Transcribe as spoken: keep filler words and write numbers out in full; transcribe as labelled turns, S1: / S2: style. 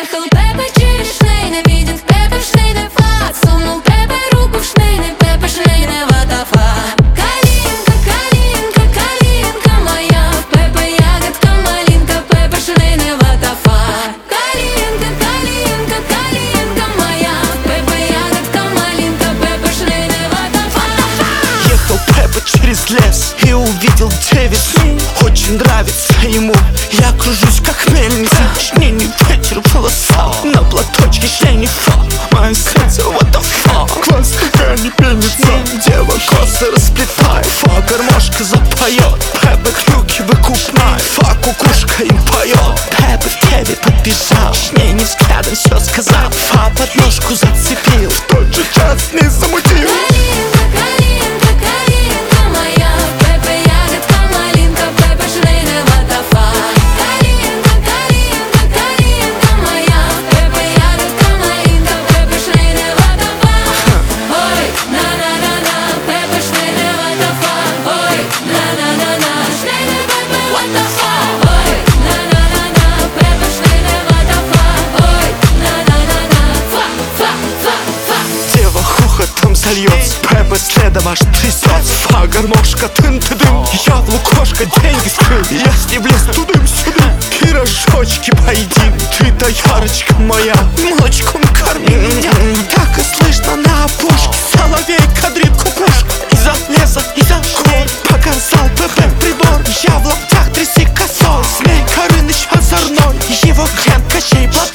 S1: Ехал Пеппа через шнейны, видит Пеппа шнейный флаг. Сунул Пеппа руку в шнейны, Пеппа шнейный водопад. Калинка, калинка, калинка моя, Пеппа ягодка, малинка, Пеппа шнейный водопад. Калинка, калинка, калинка моя, Пеппа ягодка, малинка, Пеппа шнейный водопад.
S2: Ехал Пеппа через лес и увидел девицу. Очень нравится ему, я кружусь как мельница. Шнейный ветер в волосах, на платочке шнейный фа. Мое сердце, what the fuck. Класс, какая не пеница. Дева косы расплетает, фа, гармошка запоет. Пеппа крюки выкупает, фа, кукушка им поет. Пеппа к тебе подбежал, шнейный взглядом все сказал. Фа, подножку зацепил, в тот же час не замутил. Зальется, Пеппа следом аж трясется. Фа, гармошка, тын-ты-дым. Я в лукошко деньги скрыл, я с ним влез тудым-сюдым. Пирожочки поедим, ты доярочка моя, молочком корми меня. Так и слышно на опушке, соловей кадрит кукушку. Из-за леса, из-за гор показал Пеппа прибор. Я в локтях тряси косой, Змей Горыныч озорной, его ген Кощей Платон.